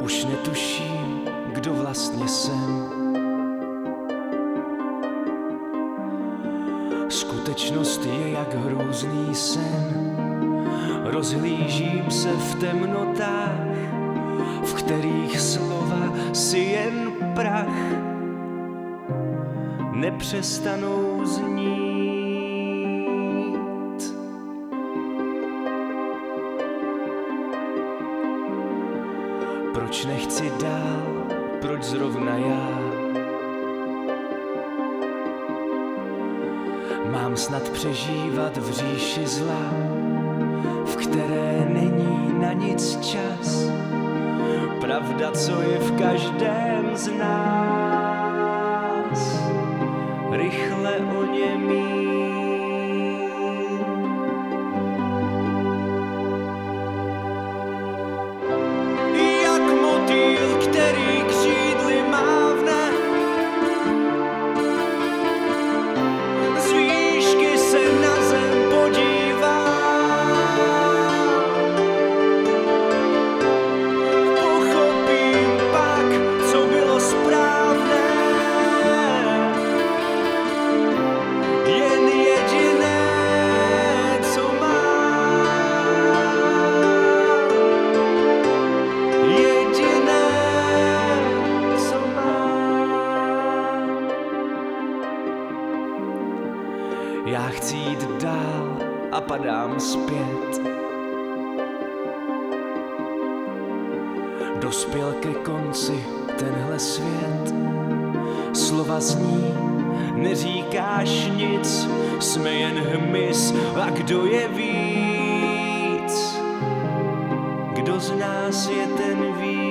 Už netuším, kdo vlastně jsem. Skutečnost je jak hrůzný sen. Rozhlížím se v temnotách, v kterých slova si jen prach nepřestanou znít. Proč nechci dál, proč zrovna já? Mám snad přežívat v říši zla, v které není na nic čas. Pravda, co je v každém z nás, rychle oněmí. Jak motýl, který křídly mávne, z výšky se na zem podívá. Pochopím pak, co bylo správné, jen jediné, co mám. Jediné, co mám. Já chci jít dál a padám zpět. Dospěl ke konci tenhle svět. Slova zní, neříkáš nic, jsme jen hmyz a kdo je víc? Kdo z nás je ten víc?